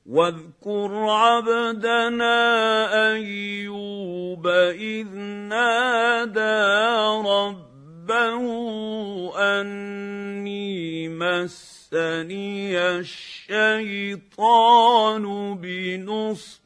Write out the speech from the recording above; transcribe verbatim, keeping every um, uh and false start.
واذكر عبدنا أيوب إذ نادى ربه أني مسني الشيطان بنصب